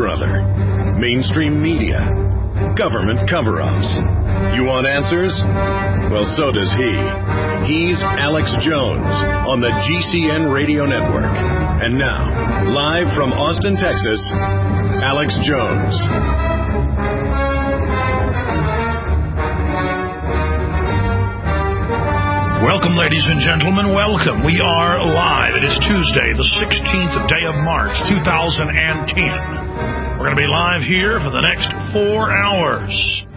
brother. Mainstream media. Government cover-ups. You want answers? Well, so does he. He's Alex Jones on the GCN Radio Network. And now, live from Austin, Texas, Alex Jones. Welcome, ladies and gentlemen. Welcome. We are live. It is Tuesday, the 16th day of March, 2010. We're going to be live here for the next 4 hours.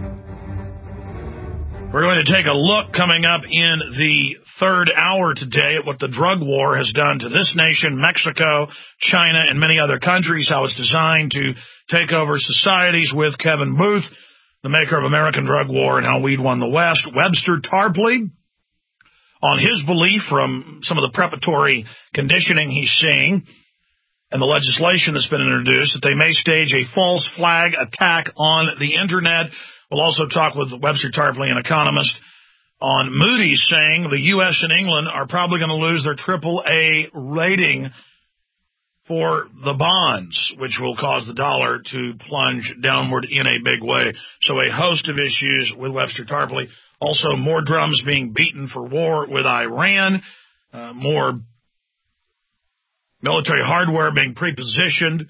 We're going to take a look coming up in the third hour today at what the drug war has done to this nation, Mexico, China, and many other countries, how it's designed to take over societies with Kevin Booth, the maker of American Drug War and How Weed Won the West, Webster Tarpley, on his belief from some of the preparatory conditioning he's seeing and the legislation that's been introduced that they may stage a false flag attack on the Internet. We'll also talk with Webster Tarpley, an economist, on Moody's saying the U.S. and England are probably going to lose their AAA rating for the bonds, which will cause the dollar to plunge downward in a big way. So a host of issues with Webster Tarpley. Also, more drums being beaten for war with Iran, more military hardware being prepositioned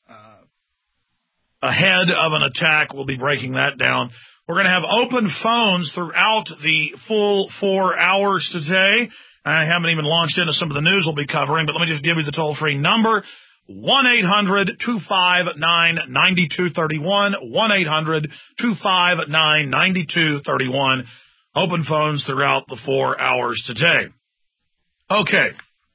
ahead of an attack. We'll be breaking that down. We're going to have open phones throughout the full 4 hours today. I haven't even launched into some of the news we'll be covering, but let me just give you the toll-free number. 1-800-259-9231, 1-800-259-9231. Open phones throughout the 4 hours today. Okay.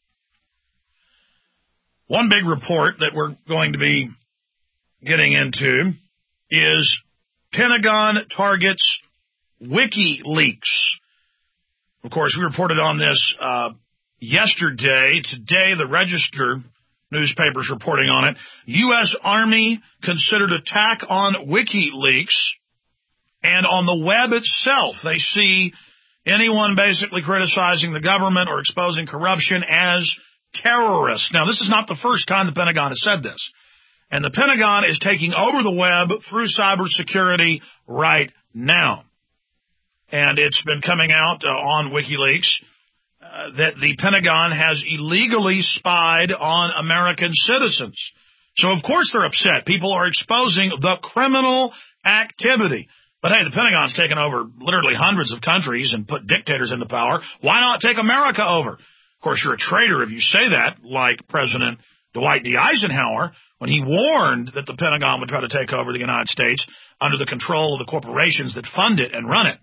One big report that we're going to be getting into is Pentagon targets WikiLeaks. Of course, we reported on this yesterday. Today, the Register newspapers reporting on it. U.S. Army considered attack on WikiLeaks, and on the web itself, they see anyone basically criticizing the government or exposing corruption as terrorists. Now, this is not the first time the Pentagon has said this, and the Pentagon is taking over the web through cybersecurity right now, and it's been coming out on WikiLeaks that the Pentagon has illegally spied on American citizens. So, of course, they're upset. People are exposing the criminal activity. But, hey, the Pentagon's taken over literally hundreds of countries and put dictators into power. Why not take America over? Of course, you're a traitor if you say that, like President Dwight D. Eisenhower, when he warned that the Pentagon would try to take over the United States under the control of the corporations that fund it and run it.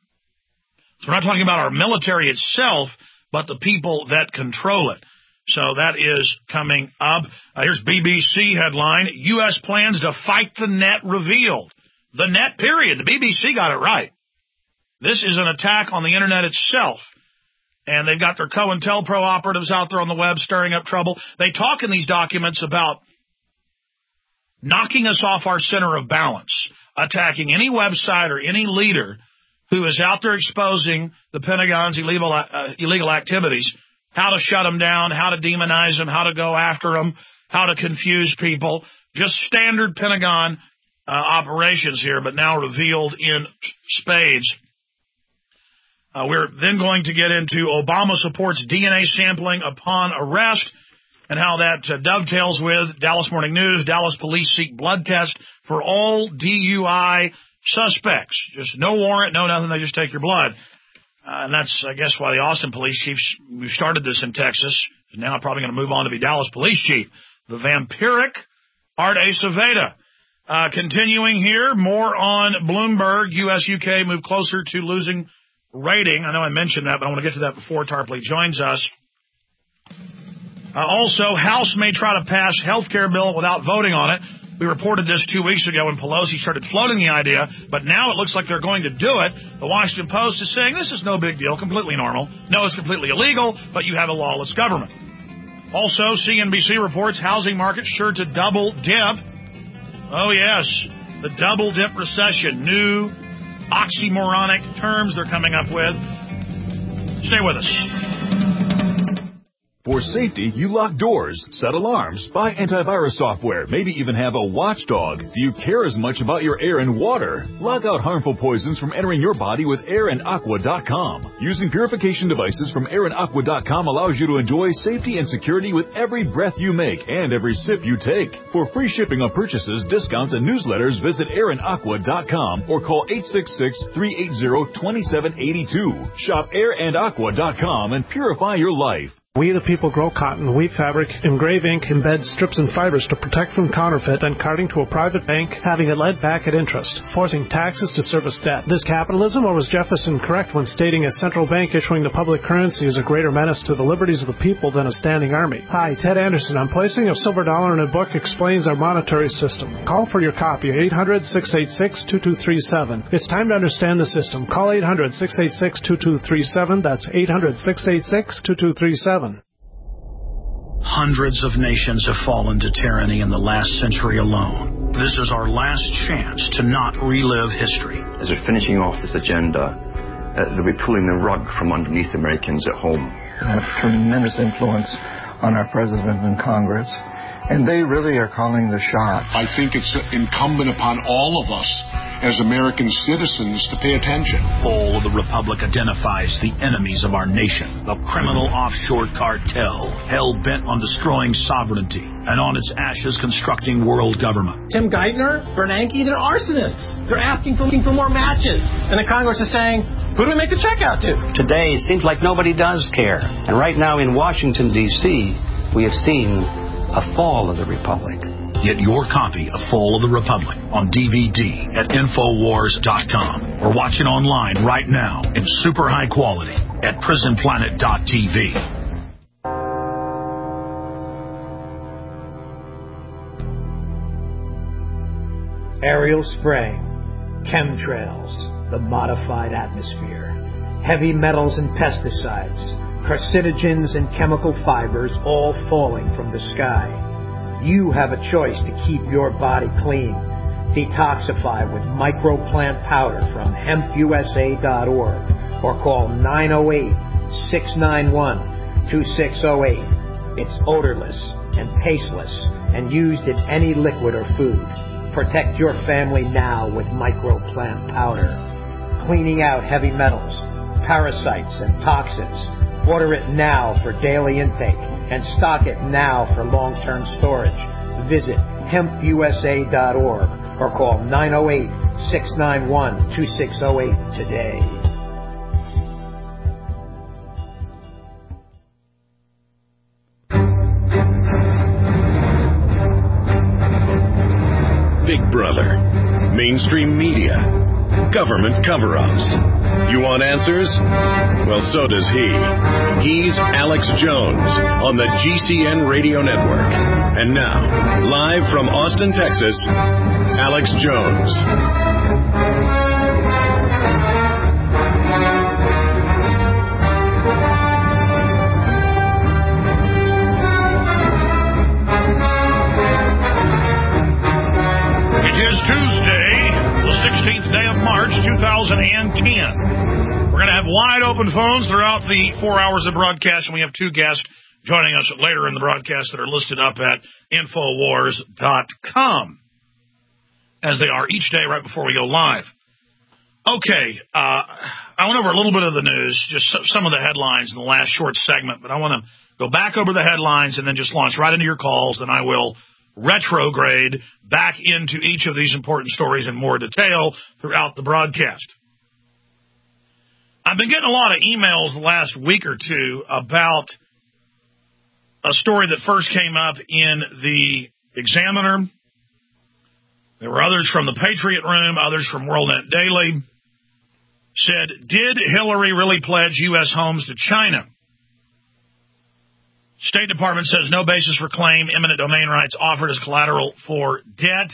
So we're not talking about our military itself, but the people that control it. So that is coming up. Here's BBC headline, U.S. plans to fight the net revealed. The net, period. The BBC got it right. This is an attack on the Internet itself. And they've got their COINTELPRO operatives out there on the web stirring up trouble. They talk in these documents about knocking us off our center of balance, attacking any website or any leader who is out there exposing the Pentagon's illegal activities, how to shut them down, how to demonize them, how to go after them, how to confuse people. Just standard Pentagon operations here, but now revealed in spades. We're then going to get into Obama supports DNA sampling upon arrest and how that dovetails with Dallas Morning News. Dallas police seek blood test for all DUI suspects. Just no warrant, no nothing. They just take your blood. And that's, I guess, why the Austin police chief, who started this in Texas, is now probably going to move on to be Dallas police chief. The vampiric Art Aceveda. Continuing here, more on Bloomberg. U.S.-UK move closer to losing rating. I know I mentioned that, but I want to get to that before Tarpley joins us. Also, House may try to pass health care bill without voting on it. We reported this 2 weeks ago when Pelosi started floating the idea, but now it looks like they're going to do it. The Washington Post is saying this is no big deal, completely normal. No, it's completely illegal, but you have a lawless government. Also, CNBC reports housing market sure to double dip. Oh, yes, the double dip recession. New oxymoronic terms they're coming up with. Stay with us. For safety, you lock doors, set alarms, buy antivirus software, maybe even have a watchdog. Do you care as much about your air and water? Lock out harmful poisons from entering your body with airandaqua.com. Using purification devices from airandaqua.com allows you to enjoy safety and security with every breath you make and every sip you take. For free shipping on purchases, discounts, and newsletters, visit airandaqua.com or call 866-380-2782. Shop airandaqua.com and purify your life. We the people grow cotton, weave fabric, engrave ink, embed strips and fibers to protect from counterfeit and carting to a private bank, having it led back at interest, forcing taxes to service debt. This capitalism, or was Jefferson correct when stating a central bank issuing the public currency is a greater menace to the liberties of the people than a standing army? Hi, Ted Anderson. I'm placing a silver dollar in a book explains our monetary system. Call for your copy, 800-686-2237. It's time to understand the system. Call 800-686-2237. That's 800-686-2237. Hundreds of nations have fallen to tyranny in the last century alone. This is our last chance to not relive history. As we're finishing off this agenda, they'll be pulling the rug from underneath Americans at home. They have tremendous influence on our president and Congress, and they really are calling the shots. I think it's incumbent upon all of us as American citizens to pay attention. Fall of the Republic identifies the enemies of our nation, the criminal offshore cartel, hell-bent on destroying sovereignty, and on its ashes constructing world government. Tim Geithner, Bernanke, they're arsonists. They're asking for more matches. And the Congress is saying, who do we make the check out to? Today, it seems like nobody does care. And right now in Washington, D.C., we have seen a fall of the Republic. Get your copy of Fall of the Republic on DVD at Infowars.com or watch it online right now in super high quality at PrisonPlanet.tv. Aerial spraying, chemtrails, the modified atmosphere, heavy metals and pesticides, carcinogens and chemical fibers all falling from the sky. You have a choice to keep your body clean. Detoxify with microplant powder from hempusa.org or call 908-691-2608. It's odorless and tasteless and used in any liquid or food. Protect your family now with microplant powder. Cleaning out heavy metals, parasites, and toxins. Order it now for daily intake and stock it now for long-term storage. Visit hempusa.org or call 908-691-2608 today. Big Brother, mainstream media, government cover-ups. You want answers? Well, so does he. He's Alex Jones on the GCN Radio Network. And now, live from Austin, Texas, Alex Jones. It is Tuesday, the 16th day of March, 2010. We're going to have wide open phones throughout the 4 hours of broadcast, and we have two guests joining us later in the broadcast that are listed up at Infowars.com, as they are each day right before we go live. Okay, I went over a little bit of the news, just some of the headlines in the last short segment, but I want to go back over the headlines and then just launch right into your calls, and I will retrograde back into each of these important stories in more detail throughout the broadcast. I've been getting a lot of emails the last week or two about a story that first came up in the Examiner. There were others from the Patriot Room, others from WorldNet Daily. Said, did Hillary really pledge U.S. homes to China? State Department says no basis for claim, eminent domain rights offered as collateral for debt.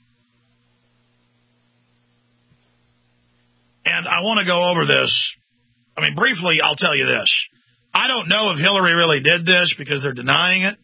And I want to go over this. I mean, briefly, I'll tell you this. I don't know if Hillary really did this because they're denying it.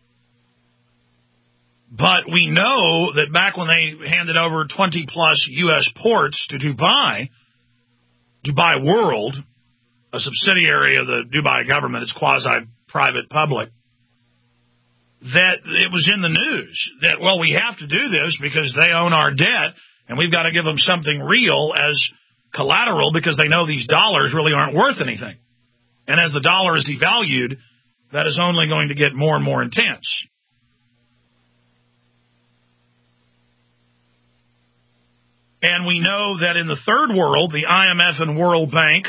But we know that back when they handed over 20-plus U.S. ports to Dubai World, a subsidiary of the Dubai government, it's quasi private-public, that it was in the news that, well, we have to do this because they own our debt, and we've got to give them something real as collateral because they know these dollars really aren't worth anything. And as the dollar is devalued, that is only going to get more and more intense. And we know that in the third world, the IMF and World Bank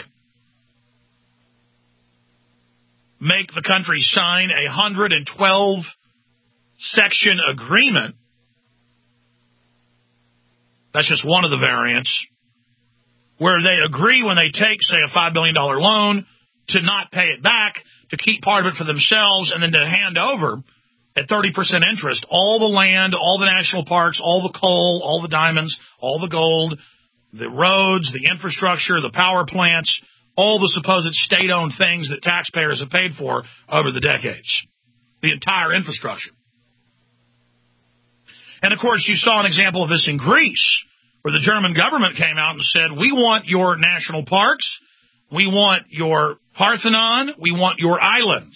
make the country sign a 112-section agreement. That's just one of the variants, where they agree when they take, say, a $5 billion loan to not pay it back, to keep part of it for themselves, and then to hand over at 30% interest all the land, all the national parks, all the coal, all the diamonds, all the gold, the roads, the infrastructure, the power plants, all the supposed state-owned things that taxpayers have paid for over the decades, the entire infrastructure. And, of course, you saw an example of this in Greece, where the German government came out and said, we want your national parks, we want your Parthenon, we want your islands.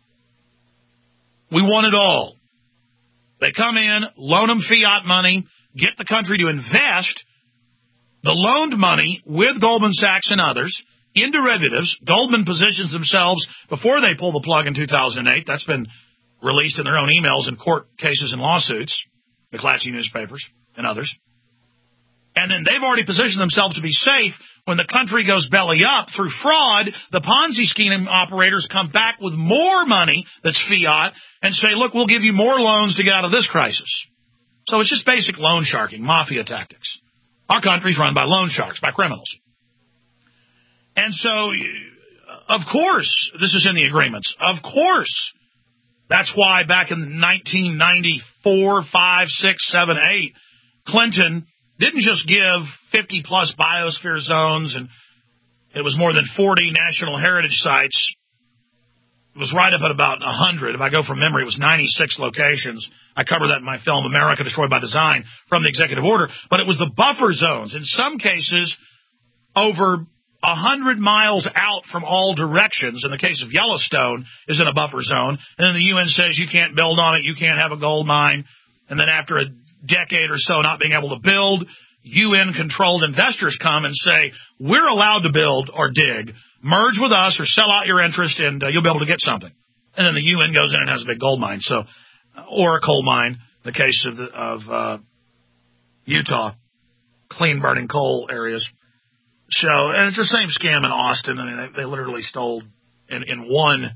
We want it all. They come in, loan them fiat money, get the country to invest the loaned money with Goldman Sachs and others in derivatives. Goldman positions themselves before they pull the plug in 2008. That's been released in their own emails and court cases and lawsuits, McClatchy newspapers and others. And then they've already positioned themselves to be safe. When the country goes belly up through fraud, the Ponzi scheme operators come back with more money that's fiat and say, look, we'll give you more loans to get out of this crisis. So it's just basic loan sharking, mafia tactics. Our country's run by loan sharks, by criminals. And so, of course, this is in the agreements. Of course. That's why back in 1994, 5, 6, 7, 8, Clinton didn't just give 50-plus biosphere zones, and it was more than 40 national heritage sites. It was right up at about 100. If I go from memory, it was 96 locations. I cover that in my film, America Destroyed by Design, from the executive order. But it was the buffer zones. In some cases, over 100 miles out from all directions, in the case of Yellowstone, is in a buffer zone. And then the UN says you can't build on it, you can't have a gold mine. And then after a decade or so not being able to build, UN-controlled investors come and say, we're allowed to build or dig. Merge with us or sell out your interest, and you'll be able to get something. And then the UN goes in and has a big gold mine, or a coal mine, the case of Utah, clean-burning coal areas. So, and it's the same scam in Austin. I mean, they literally stole in one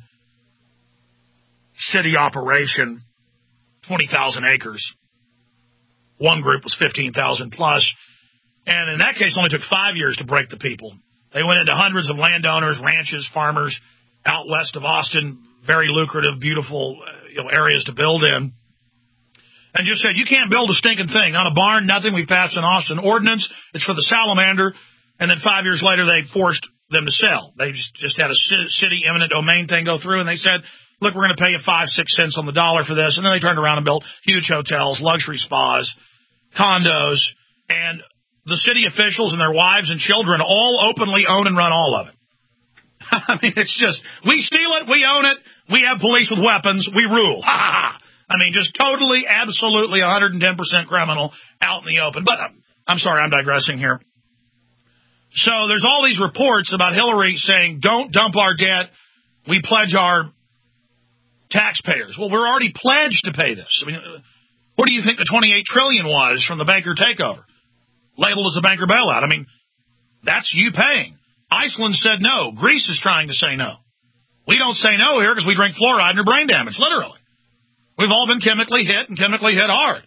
city operation 20,000 acres. One group was 15,000 plus. And in that case, it only took 5 years to break the people. They went into hundreds of landowners, ranches, farmers out west of Austin, very lucrative, beautiful areas to build in, and just said, you can't build a stinking thing. Not a barn, nothing. We passed an Austin ordinance. It's for the salamander. And then 5 years later, they forced them to sell. They just had a city eminent domain thing go through, and they said, look, we're going to pay you 5, 6 cents on the dollar for this. And then they turned around and built huge hotels, luxury spas, condos, and the city officials and their wives and children all openly own and run all of it. I mean, it's just, we steal it, we own it, we have police with weapons, we rule. Ha ha ha. I mean, just totally, absolutely 110% criminal out in the open. But I'm sorry, I'm digressing here. So there's all these reports about Hillary saying, don't dump our debt, we pledge our taxpayers. Well, we're already pledged to pay this. I mean, what do you think the $28 trillion was from the banker takeover? Labeled as a banker bailout. I mean, that's you paying. Iceland said no. Greece is trying to say no. We don't say no here because we drink fluoride and are brain damaged, literally. We've all been chemically hit and chemically hit hard.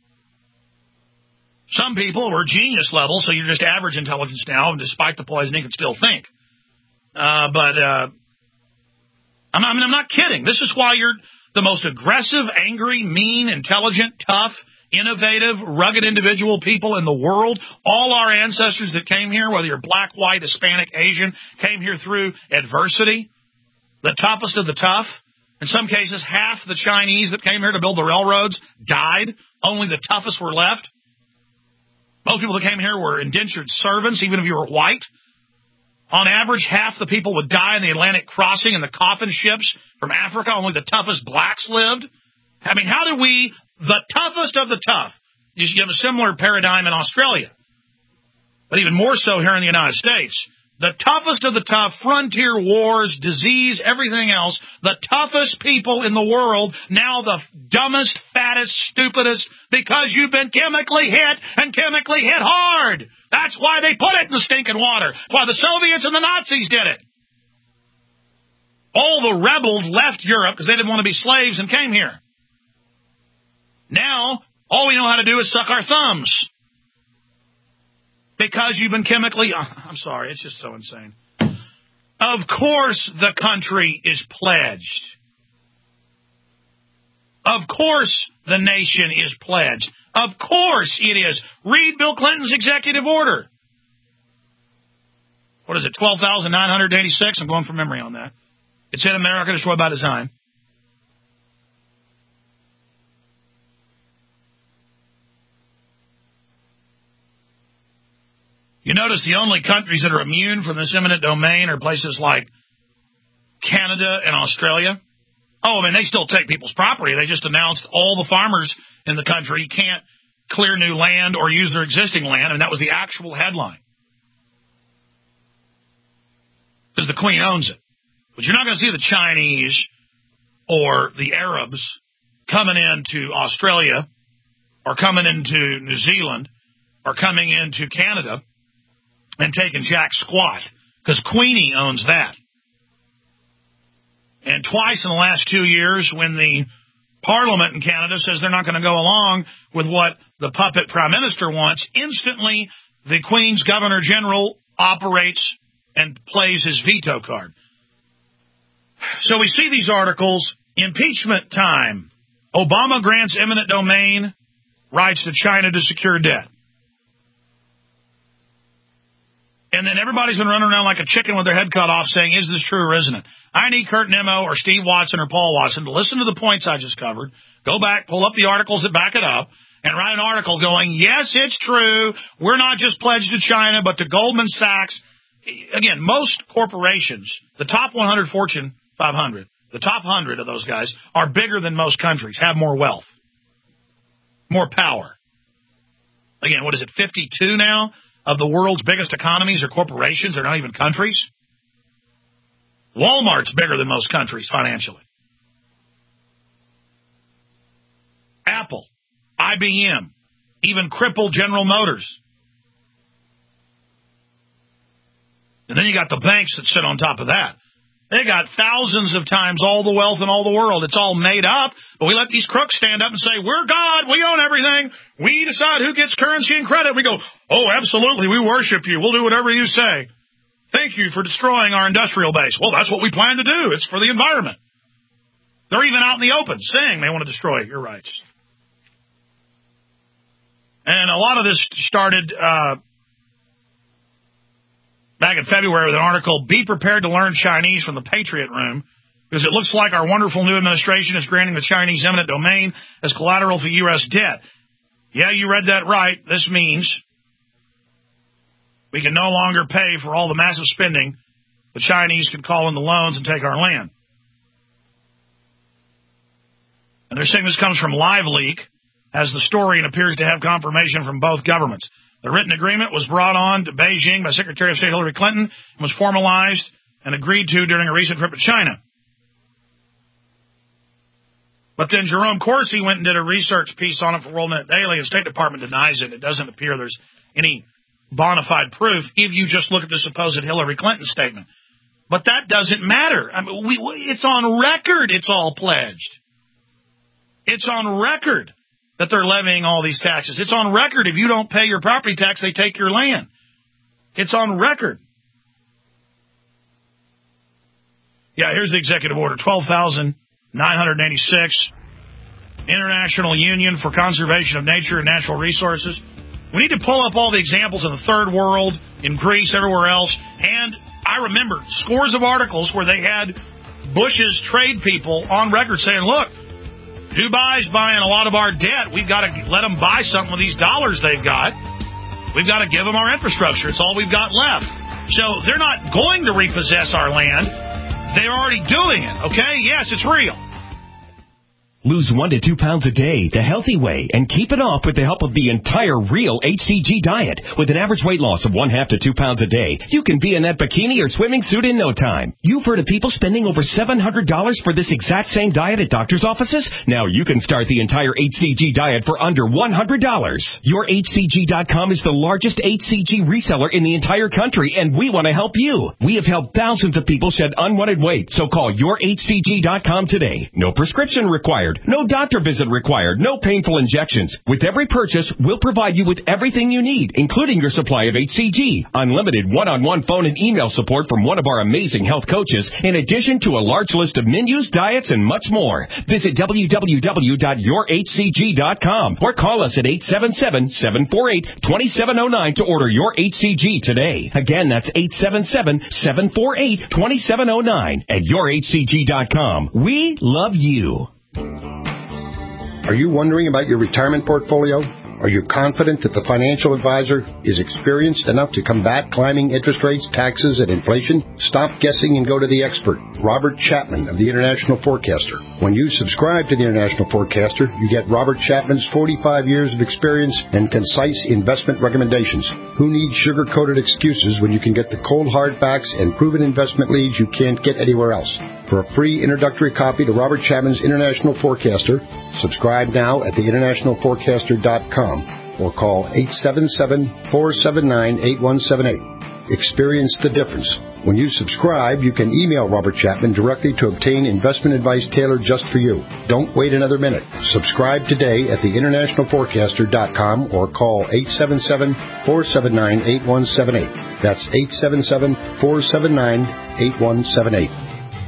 Some people were genius level, so you're just average intelligence now, and despite the poisoning, can still think. I'm not kidding. This is why you're the most aggressive, angry, mean, intelligent, tough, innovative, rugged individual people in the world. All our ancestors that came here, whether you're black, white, Hispanic, Asian, came here through adversity. The toughest of the tough. In some cases, half the Chinese that came here to build the railroads died. Only the toughest were left. Most people that came here were indentured servants, even if you were white. On average, half the people would die in the Atlantic crossing in the coffin ships from Africa. Only the toughest blacks lived. I mean, how did we, the toughest of the tough, you have a similar paradigm in Australia, but even more so here in the United States. The toughest of the tough, frontier wars, disease, everything else, the toughest people in the world, now the dumbest, fattest, stupidest, because you've been chemically hit and chemically hit hard. That's why they put it in the stinking water. That's why the Soviets and the Nazis did it. All the rebels left Europe because they didn't want to be slaves and came here. Now, all we know how to do is suck our thumbs. Because you've been chemically... I'm sorry, it's just so insane. Of course the country is pledged. Of course the nation is pledged. Of course it is. Read Bill Clinton's executive order. What is it, 12,986? I'm going from memory on that. It's in America, destroyed by design. You notice the only countries that are immune from this eminent domain are places like Canada and Australia. Oh, I mean, they still take people's property. They just announced all the farmers in the country can't clear new land or use their existing land, and that was the actual headline. Because the Queen owns it. But you're not going to see the Chinese or the Arabs coming into Australia or coming into New Zealand or coming into Canada and taking jack squat, because Queenie owns that. And twice in the last 2 years, when the Parliament in Canada says they're not going to go along with what the puppet Prime Minister wants, instantly the Queen's Governor General operates and plays his veto card. So we see these articles, impeachment time. Obama grants eminent domain rights to China to secure debt. And then everybody's been running around like a chicken with their head cut off saying, is this true or isn't it? I need Kurt Nimmo or Steve Watson or Paul Watson to listen to the points I just covered, go back, pull up the articles that back it up, and write an article going, yes, it's true. We're not just pledged to China, but to Goldman Sachs. Again, most corporations, the top 100 Fortune 500, the top 100 of those guys are bigger than most countries, have more wealth, more power. Again, what is it, 52 now? Of the world's biggest economies are corporations. They're not even countries. Walmart's bigger than most countries financially. Apple, IBM, even crippled General Motors. And then you got the banks that sit on top of that. They got thousands of times all the wealth in all the world. It's all made up, but we let these crooks stand up and say, we're God, we own everything. We decide who gets currency and credit. We go, oh, absolutely, we worship you. We'll do whatever you say. Thank you for destroying our industrial base. Well, that's what we plan to do. It's for the environment. They're even out in the open saying they want to destroy your rights. And a lot of this started back in February with an article, Be Prepared to Learn Chinese from the Patriot Room, because it looks like our wonderful new administration is granting the Chinese eminent domain as collateral for U.S. debt. Yeah, you read that right. This means we can no longer pay for all the massive spending. The Chinese can call in the loans and take our land. And they're saying this comes from LiveLeak, as the story and appears to have confirmation from both governments. The written agreement was brought on to Beijing by Secretary of State Hillary Clinton and was formalized and agreed to during a recent trip to China. But then Jerome Corsi went and did a research piece on it for WorldNet Daily, and the State Department denies it. It doesn't appear there's any bona fide proof if you just look at the supposed Hillary Clinton statement. But that doesn't matter. I mean, it's on record it's all pledged. It's on record that they're levying all these taxes. It's on record if you don't pay your property tax, they take your land. It's on record. Yeah, here's the executive order, 12,986, International Union for Conservation of Nature and Natural Resources. We need to pull up all the examples in the third world, in Greece, everywhere else. And I remember scores of articles where they had Bush's trade people on record saying, look, Dubai's buying a lot of our debt. We've got to let them buy something with these dollars they've got. We've got to give them our infrastructure. It's all we've got left. So they're not going to repossess our land. They're already doing it, okay? Yes, it's real. Lose 1 to 2 pounds a day the healthy way and keep it off with the help of the entire Real HCG diet. With an average weight loss of 1/2 to 2 pounds a day, you can be in that bikini or swimming suit in no time. You've heard of people spending over $700 for this exact same diet at doctor's offices? Now you can start the entire HCG diet for under $100. YourHCG.com is the largest HCG reseller in the entire country, and we want to help you. We have helped thousands of people shed unwanted weight, so call YourHCG.com today. No prescription required. No doctor visit required. No painful injections. With every purchase, we'll provide you with everything you need, including your supply of HCG, unlimited one-on-one phone and email support from one of our amazing health coaches, in addition to a large list of menus, diets, and much more. Visit www.yourhcg.com or call us at 877-748-2709 to order your HCG today. Again, that's 877-748-2709 at yourhcg.com. We love you. Are you wondering about your retirement portfolio? Are you confident that the financial advisor is experienced enough to combat climbing interest rates, taxes, and inflation? Stop guessing and go to the expert, Robert Chapman of the International Forecaster. When you subscribe to the International Forecaster, you get Robert Chapman's 45 years of experience and concise investment recommendations. Who needs sugar-coated excuses when you can get the cold hard facts and proven investment leads you can't get anywhere else? For a free introductory copy to Robert Chapman's International Forecaster, subscribe now at theInternationalForecaster.com or call 877-479-8178. Experience the difference. When you subscribe, you can email Robert Chapman directly to obtain investment advice tailored just for you. Don't wait another minute. Subscribe today at theInternationalForecaster.com or call 877-479-8178. That's 877-479-8178.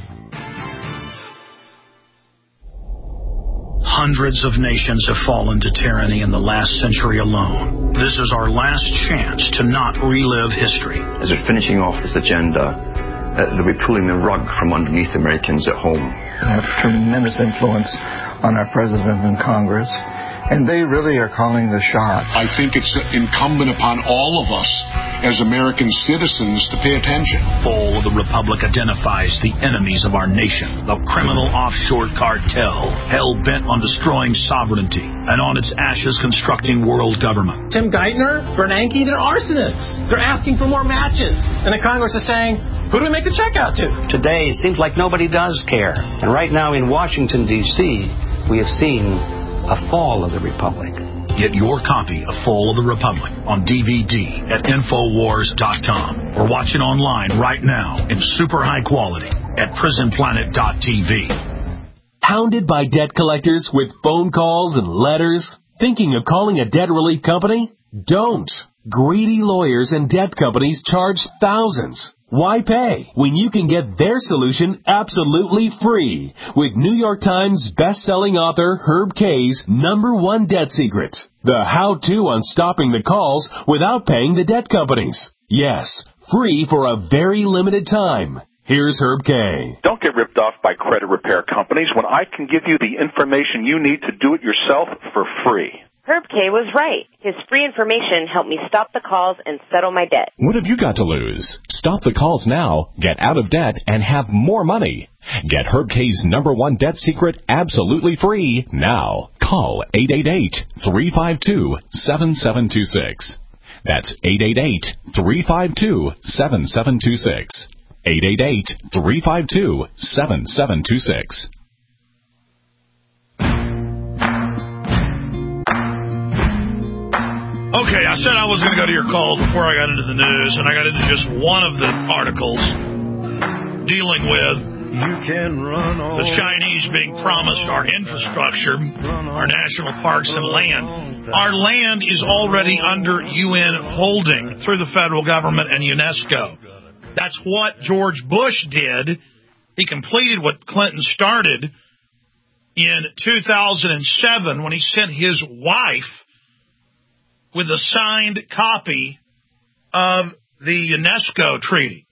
Hundreds of nations have fallen to tyranny in the last century alone. This is our last chance to not relive history. As they're finishing off this agenda, they'll be pulling the rug from underneath Americans at home. They have tremendous influence on our president and Congress, and they really are calling the shots. I think it's incumbent upon all of us as American citizens to pay attention. Fall of the Republic identifies the enemies of our nation, the criminal offshore cartel, hell-bent on destroying sovereignty, and on its ashes constructing world government. Tim Geithner, Bernanke, they're arsonists. They're asking for more matches. And the Congress is saying, who do we make the check out to? Today, it seems like nobody does care. And right now in Washington, D.C., we have seen a fall of the Republic. Get your copy of Fall of the Republic on DVD at Infowars.com or watch it online right now in super high quality at PrisonPlanet.tv. Hounded by debt collectors with phone calls and letters? Thinking of calling a debt relief company? Don't. Greedy lawyers and debt companies charge thousands. Why pay when you can get their solution absolutely free with New York Times best-selling author Herb Kay's #1 debt secret, the how-to on stopping the calls without paying the debt companies. Yes, free for a very limited time. Here's Herb Kay. Don't get ripped off by credit repair companies when I can give you the information you need to do it yourself for free. Herb Kay was right. His free information helped me stop the calls and settle my debt. What have you got to lose? Stop the calls now, get out of debt, and have more money. Get Herb Kay's #1 debt secret absolutely free now. Call 888-352-7726. That's 888-352-7726. 888-352-7726. Okay, I said I was going to go to your calls before I got into the news, and I got into just one of the articles dealing with the Chinese being promised our infrastructure, our national parks and land. Our land is already under UN holding through the federal government and UNESCO. That's what George Bush did. He completed what Clinton started in 2007 when he sent his wife with a signed copy of the UNESCO treaty.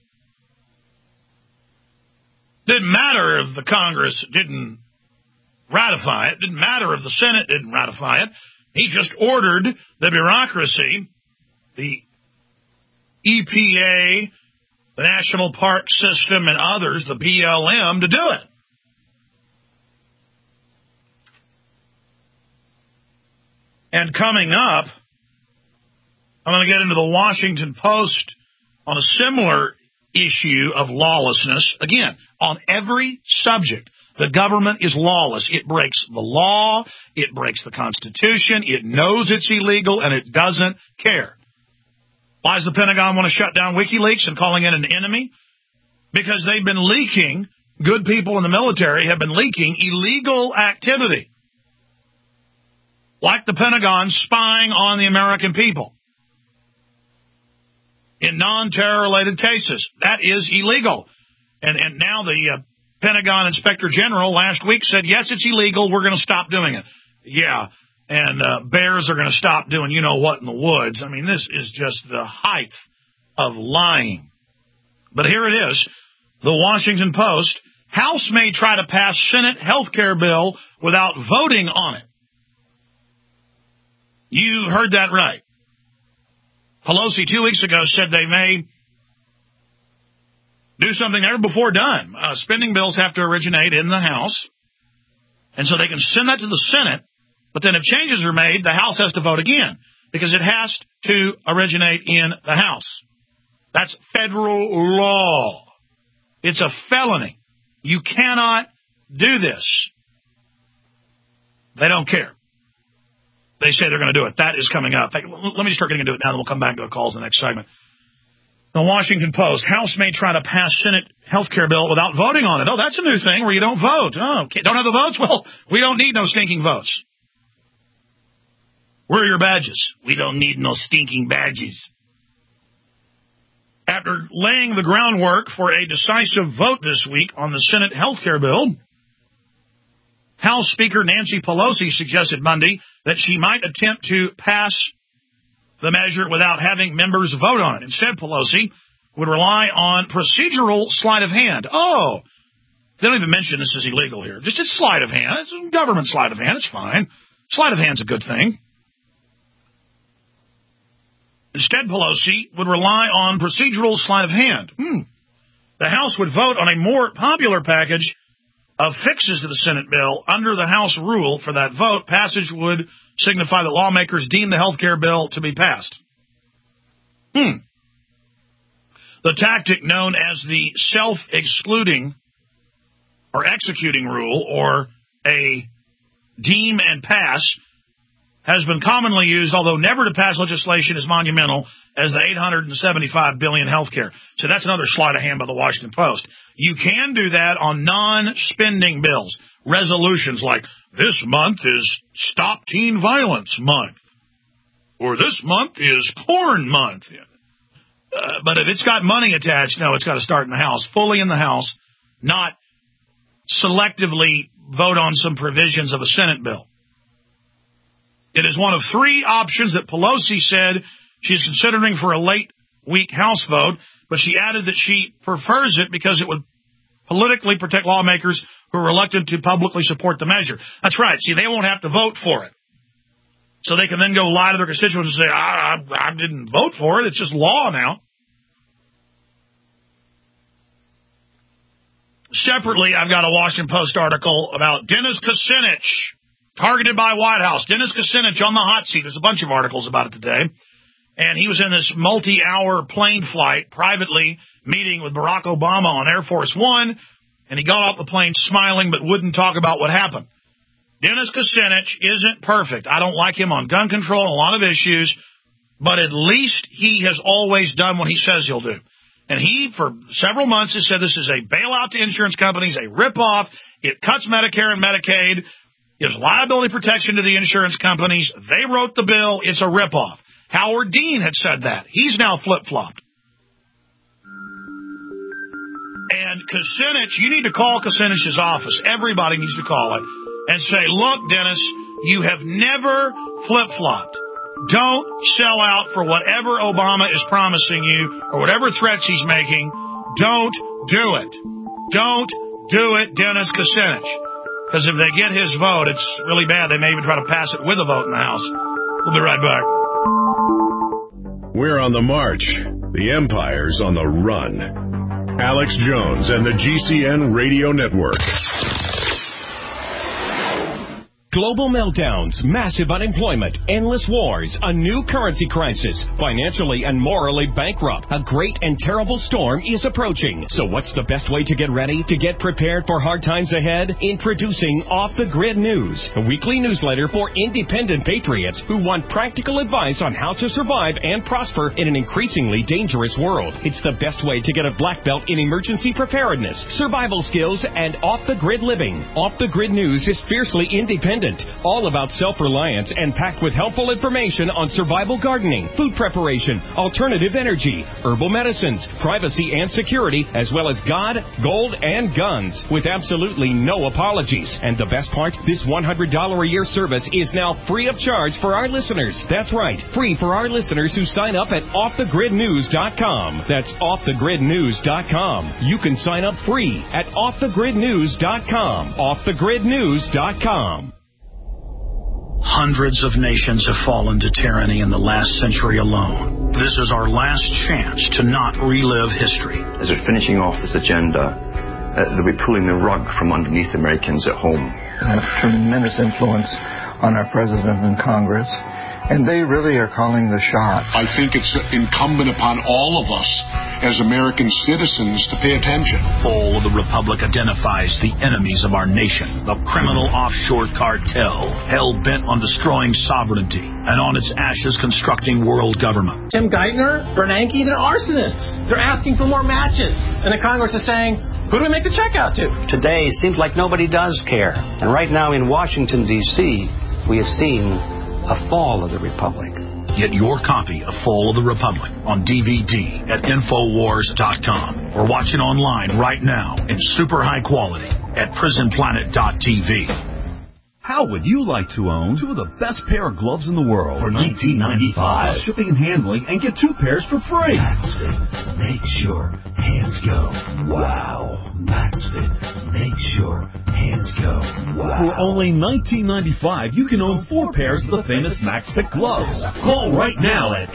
Didn't matter if the Congress didn't ratify it. Didn't matter if the Senate didn't ratify it. He just ordered the bureaucracy, the EPA the National Park System and others, the BLM, to do it. And coming up, I'm going to get into the Washington Post on a similar issue of lawlessness. Again, on every subject, the government is lawless. It breaks the law. It breaks the Constitution. It knows it's illegal, and it doesn't care. Why does the Pentagon want to shut down WikiLeaks and calling it an enemy? Because they've been leaking, good people in the military have been leaking illegal activity. Like the Pentagon spying on the American people in non-terror-related cases. That is illegal. And now the Pentagon Inspector General last week said, yes, it's illegal. We're going to stop doing it. Yeah, and bears are going to stop doing you-know-what in the woods. I mean, this is just the height of lying. But here it is, the Washington Post. House may try to pass Senate health care bill without voting on it. You heard that right. Pelosi 2 weeks ago said they may do something never before done. Spending bills have to originate in the House, and so they can send that to the Senate, but then if changes are made, the House has to vote again, because it has to originate in the House. That's federal law. It's a felony. You cannot do this. They don't care. They say they're going to do it. That is coming up. Let me just start getting into it now, then we'll come back to the calls in the next segment. The Washington Post. House may try to pass Senate health care bill without voting on it. Oh, that's a new thing where you don't vote. Oh, don't have the votes? Well, we don't need no stinking votes. Where are your badges? We don't need no stinking badges. After laying the groundwork for a decisive vote this week on the Senate health care bill, House Speaker Nancy Pelosi suggested Monday that she might attempt to pass the measure without having members vote on it. Instead, Pelosi would rely on procedural sleight of hand. Oh, they don't even mention this is illegal here. Just it's sleight of hand. It's a government sleight of hand. It's fine. Sleight of hand's a good thing. Instead, Pelosi would rely on procedural sleight of hand. The House would vote on a more popular package of fixes to the Senate bill. Under the House rule for that vote, passage would signify that lawmakers deem the health care bill to be passed. The tactic known as the self-excluding or executing rule, or a deem and pass, has been commonly used, although never to pass legislation as monumental as the $875 billion health care. So that's another sleight of hand by the Washington Post. You can do that on non-spending bills, resolutions like this month is Stop Teen Violence Month, or this month is Corn Month. But if it's got money attached, no, it's got to start in the House, fully in the House, not selectively vote on some provisions of a Senate bill. It is one of three options that Pelosi said she's considering for a late week House vote, but she added that she prefers it because it would politically protect lawmakers who are reluctant to publicly support the measure. That's right. See, they won't have to vote for it. So they can then go lie to their constituents and say, I didn't vote for it. It's just law now. Separately, I've got a Washington Post article about Dennis Kucinich, targeted by White House. Dennis Kucinich on the hot seat. There's a bunch of articles about it today. And he was in this multi-hour plane flight, privately meeting with Barack Obama on Air Force One, and he got off the plane smiling but wouldn't talk about what happened. Dennis Kucinich isn't perfect. I don't like him on gun control and a lot of issues, but at least he has always done what he says he'll do. And he, for several months, has said this is a bailout to insurance companies, a ripoff. It cuts Medicare and Medicaid. Gives liability protection to the insurance companies. They wrote the bill. It's a ripoff. Howard Dean had said that. He's now flip-flopped. And Kucinich, you need to call Kucinich's office. Everybody needs to call it and say, look, Dennis, you have never flip-flopped. Don't sell out for whatever Obama is promising you or whatever threats he's making. Don't do it. Don't do it, Dennis Kucinich. Because if they get his vote, it's really bad. They may even try to pass it with a vote in the House. We'll be right back. We're on the march. The empire's on the run. Alex Jones and the GCN Radio Network. Global meltdowns, massive unemployment, endless wars, a new currency crisis, financially and morally bankrupt. A great and terrible storm is approaching. So what's the best way to get ready, to get prepared for hard times ahead? Introducing Off the Grid News, a weekly newsletter for independent patriots who want practical advice on how to survive and prosper in an increasingly dangerous world. It's the best way to get a black belt in emergency preparedness, survival skills, and off-the-grid living. Off the Grid News is fiercely independent, all about self-reliance and packed with helpful information on survival gardening, food preparation, alternative energy, herbal medicines, privacy and security, as well as God, gold, and guns, with absolutely no apologies. And the best part, this $100 a year service is now free of charge for our listeners. That's right, free for our listeners who sign up at offthegridnews.com. That's offthegridnews.com. You can sign up free at offthegridnews.com. Offthegridnews.com. Hundreds of nations have fallen to tyranny in the last century alone. This is our last chance to not relive history. As they're finishing off this agenda, they'll be pulling the rug from underneath Americans at home. They have tremendous influence on our president and Congress, and they really are calling the shots. I think it's incumbent upon all of us as American citizens to pay attention. Fall of the Republic identifies the enemies of our nation, the criminal offshore cartel, hell-bent on destroying sovereignty, and on its ashes constructing world government. Tim Geithner, Bernanke, they're arsonists. They're asking for more matches. And the Congress is saying, who do we make the check out to? Today seems like nobody does care. And right now in Washington, D.C., we have seen a fall of the Republic. Get your copy of Fall of the Republic on DVD at Infowars.com or watch it online right now in super high quality at PrisonPlanet.tv. How would you like to own two of the best pair of gloves in the world for $19.95? Shipping and handling, and get two pairs for free. Maxfit, make sure hands go. Wow. Maxfit, make sure hands go. Wow. For only $19.95, you can own 4 pairs of the famous Maxfit gloves. Call right now at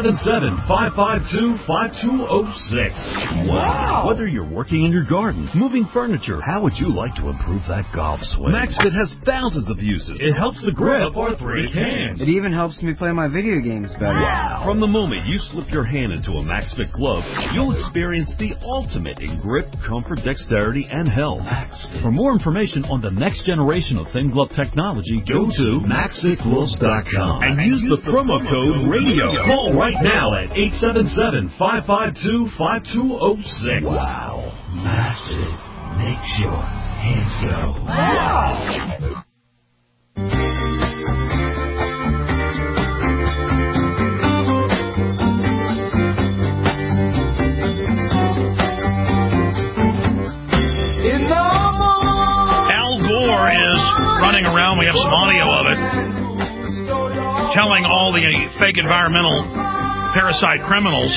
877-552-5206. Wow. Whether you're working in your garden, moving furniture, how would you like to improve that golf swing? Maxfit has thousands of uses. It helps the grip of arthritic hands. It even helps me play my video games better. Wow. From the moment you slip your hand into a Maxfit glove, you'll experience the ultimate in grip, comfort, dexterity, and health. Maxfit. For more information on the next generation of thin glove technology, go to MaxFitGloves.com and use the promo code RADIO. Call right now at 877-552-5206. Wow. Maxfit. Make sure hands go. Wow. Running around, we have some audio of it, telling all the fake environmental parasite criminals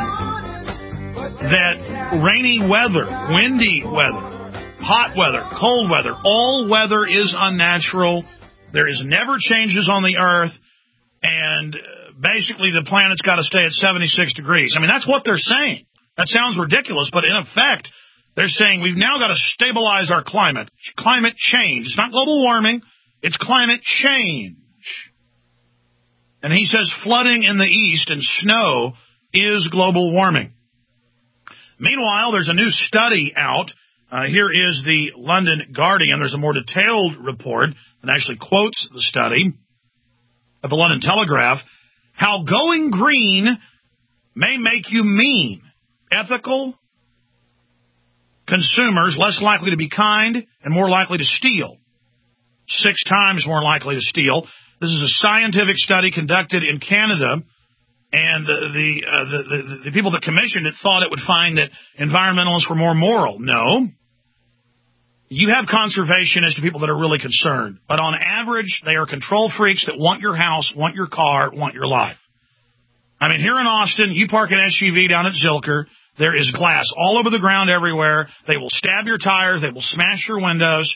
that rainy weather, windy weather, hot weather, cold weather, all weather is unnatural. There is never changes on the earth, and basically the planet's got to stay at 76 degrees. I mean, that's what they're saying. That sounds ridiculous, but in effect, they're saying we've now got to stabilize our climate. Climate change. It's not global warming. It's climate change. And he says flooding in the east and snow is global warming. Meanwhile, there's a new study out. Here is the London Guardian. There's a more detailed report that actually quotes the study of the London Telegraph. How going green may make you mean, ethical, consumers less likely to be kind and more likely to steal. 6 times more likely to steal. This is a scientific study conducted in Canada, and the people that commissioned it thought it would find that environmentalists were more moral. No. You have conservationists and people that are really concerned, but on average, they are control freaks that want your house, want your car, want your life. I mean, here in Austin, you park an SUV down at Zilker, there is glass all over the ground everywhere. They will stab your tires. They will smash your windows.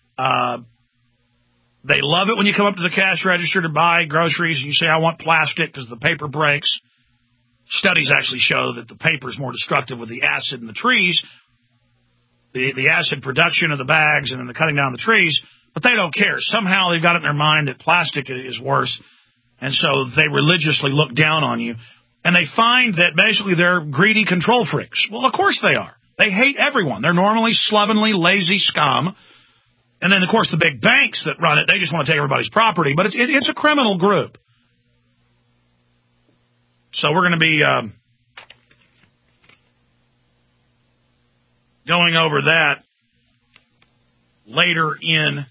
They love it when you come up to the cash register to buy groceries and you say, I want plastic because the paper breaks. studies actually show that the paper is more destructive with the acid in the trees, the acid production of the bags and then the cutting down the trees, but they don't care. Somehow they've got it in their mind that plastic is worse, and so they religiously look down on you. And they find that basically they're greedy control freaks. Well, of course they are. They hate everyone. They're normally slovenly, lazy scum. And then, of course, the big banks that run it, they just want to take everybody's property. But it's a criminal group. So we're going to be going over that later in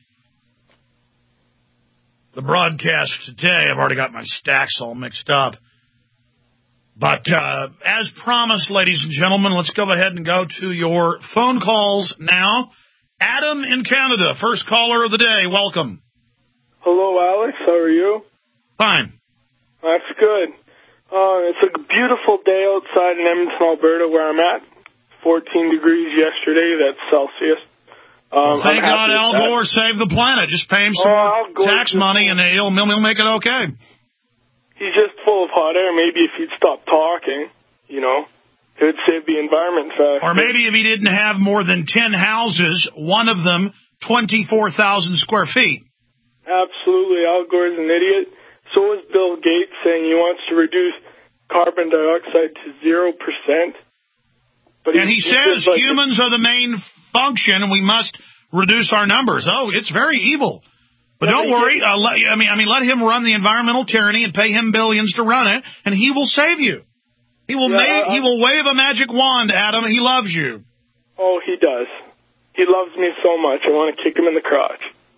the broadcast today. I've already got my stacks all mixed up. But as promised, ladies and gentlemen, let's go ahead and go to your phone calls now. Adam in Canada, first caller of the day. Welcome. Hello, Alex. How are you? Fine. That's good. It's a beautiful day outside in Edmonton, Alberta, where I'm at. 14 degrees yesterday. That's Celsius. Thank God Al Gore saved the planet. Just pay him some tax money and he'll make it okay. He's just full of hot air. Maybe if he'd stop talking, it would save the environment faster. Or maybe if he didn't have more than 10 houses, one of them 24,000 square feet. Absolutely. Al Gore's an idiot. So is Bill Gates, saying he wants to reduce carbon dioxide to 0%. But and he says humans are the main function and we must reduce our numbers. Oh, it's very evil. But don't worry. Let him run the environmental tyranny and pay him billions to run it, and he will save you. He will he will wave a magic wand, Adam. He loves you. Oh, he does. He loves me so much. I want to kick him in the crotch.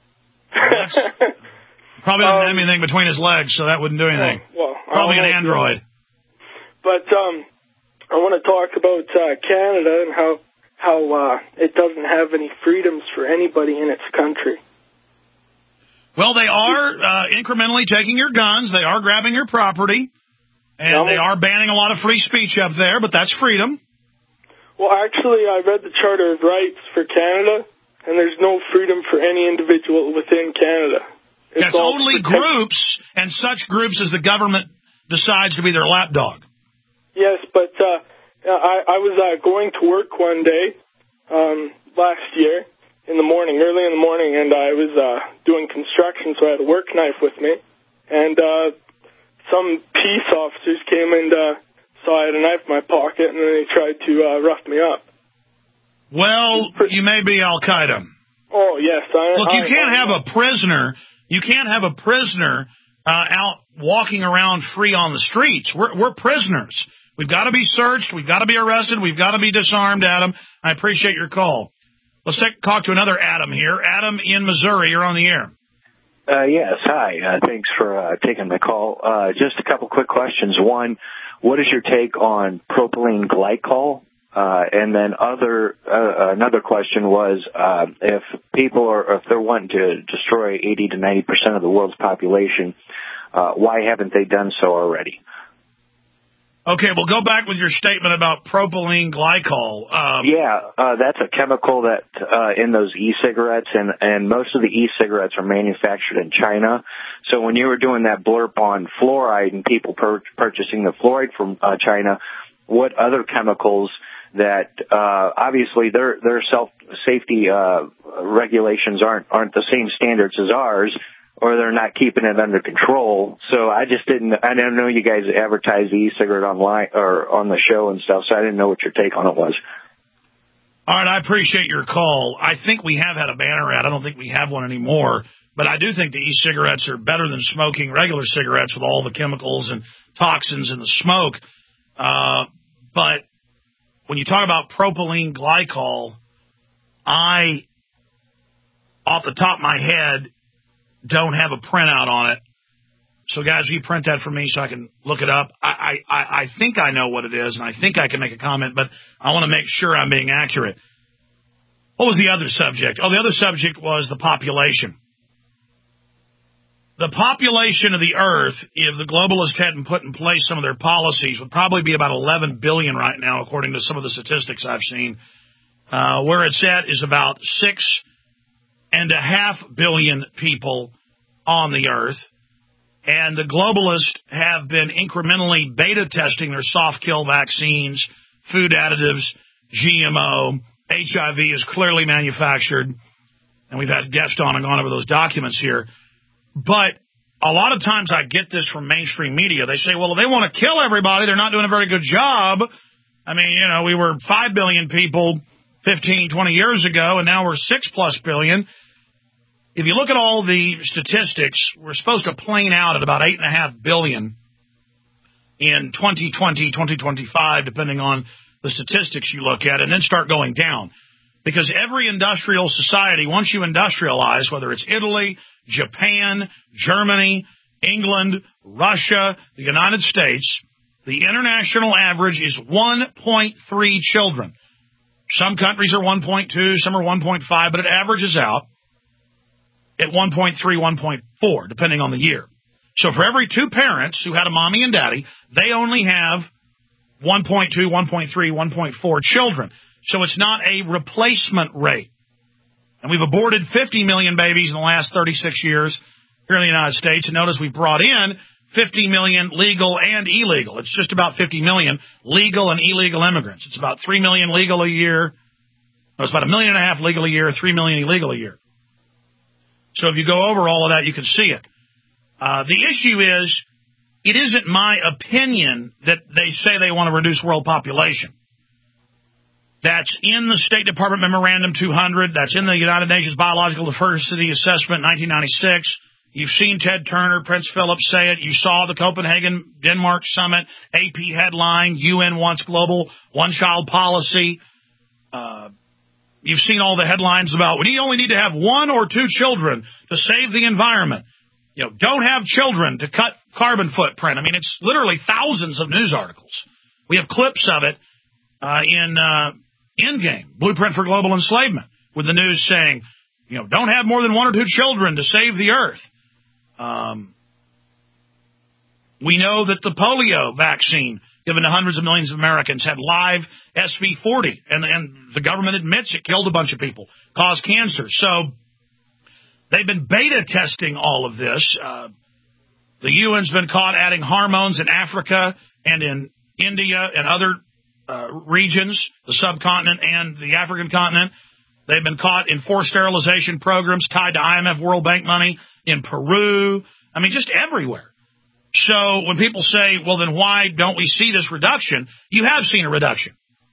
Probably doesn't have anything between his legs, so that wouldn't do anything. Probably an android. But I want to talk about Canada and how it doesn't have any freedoms for anybody in its country. Well, they are incrementally taking your guns. They are grabbing your property. And they are banning a lot of free speech up there, but that's freedom. Well, actually, I read the Charter of Rights for Canada, and there's no freedom for any individual within Canada. That's only groups, and such groups as the government decides to be their lapdog. Yes, but I was going to work one day last year, early in the morning, and I was doing construction, so I had a work knife with me, and some peace officers came and saw I had a knife in my pocket, and then they tried to rough me up. Well, you may be Al-Qaeda. Oh, yes. Look, you can't have a prisoner. You can't have a prisoner out walking around free on the streets. We're prisoners. We've got to be searched. We've got to be arrested. We've got to be disarmed, Adam. I appreciate your call. Let's talk to another Adam here. Adam in Missouri, you're on the air. Yes, hi. Thanks for taking the call. Just a couple quick questions. One, what is your take on propylene glycol? And then another question was if they're wanting to destroy 80 to 90% of the world's population, why haven't they done so already? Okay, well, go back with your statement about propylene glycol. That's a chemical that in those e-cigarettes, and most of the e-cigarettes are manufactured in China. So when you were doing that blurb on fluoride and people purchasing the fluoride from China, what other chemicals that obviously their safety regulations aren't the same standards as ours, or they're not keeping it under control. So I don't know you guys advertise the e-cigarette online or on the show and stuff, so I didn't know what your take on it was. All right, I appreciate your call. I think we have had a banner ad. I don't think we have one anymore, but I do think the e-cigarettes are better than smoking regular cigarettes with all the chemicals and toxins in the smoke. But when you talk about propylene glycol, I, off the top of my head, don't have a printout on it. So, guys, will you print that for me so I can look it up? I think I know what it is, and I think I can make a comment, but I want to make sure I'm being accurate. What was the other subject? Oh, the other subject was the population. The population of the Earth, if the globalists hadn't put in place some of their policies, would probably be about 11 billion right now, according to some of the statistics I've seen. Where it's at is about 6.5 billion people on the Earth. And the globalists have been incrementally beta testing their soft kill vaccines, food additives, GMO. HIV is clearly manufactured. And we've had guests on and gone over those documents here. But a lot of times I get this from mainstream media. They say, well, if they want to kill everybody, they're not doing a very good job. I mean, you know, we were 5 billion people 15, 20 years ago, and now we're 6+ billion. If you look at all the statistics, we're supposed to plane out at about 8.5 billion in 2020, 2025, depending on the statistics you look at, and then start going down. Because every industrial society, once you industrialize, whether it's Italy, Japan, Germany, England, Russia, the United States, the international average is 1.3 children. Some countries are 1.2, some are 1.5, but it averages out at 1.3, 1.4, depending on the year. So for every 2 parents who had a mommy and daddy, they only have 1.2, 1.3, 1.4 children. So it's not a replacement rate. And we've aborted 50 million babies in the last 36 years here in the United States. And notice we brought in 50 million legal and illegal. It's just about 50 million legal and illegal immigrants. It's about 3 million legal a year. No, it's about 1.5 million legal a year, 3 million illegal a year. So if you go over all of that, you can see it. The issue is, it isn't my opinion that they say they want to reduce world population. That's in the State Department Memorandum 200. That's in the United Nations Biological Diversity Assessment 1996. You've seen Ted Turner, Prince Philip say it. You saw the Copenhagen, Denmark summit, AP headline, UN wants global one-child policy. You've seen all the headlines about we only need to have 1 or 2 children to save the environment. You know, don't have children to cut carbon footprint. I mean, it's literally thousands of news articles. We have clips of it in Endgame, Blueprint for Global Enslavement, with the news saying, you know, don't have more than 1 or 2 children to save the earth. We know that the polio vaccine given to hundreds of millions of Americans had live SV40, and the government admits it killed a bunch of people, caused cancer. So they've been beta testing all of this. The UN's been caught adding hormones in Africa and in India and other regions, the subcontinent and the African continent. They've been caught in forced sterilization programs tied to IMF World Bank money in Peru. I mean, just everywhere. So when people say, well, then why don't we see this reduction? You have seen a reduction.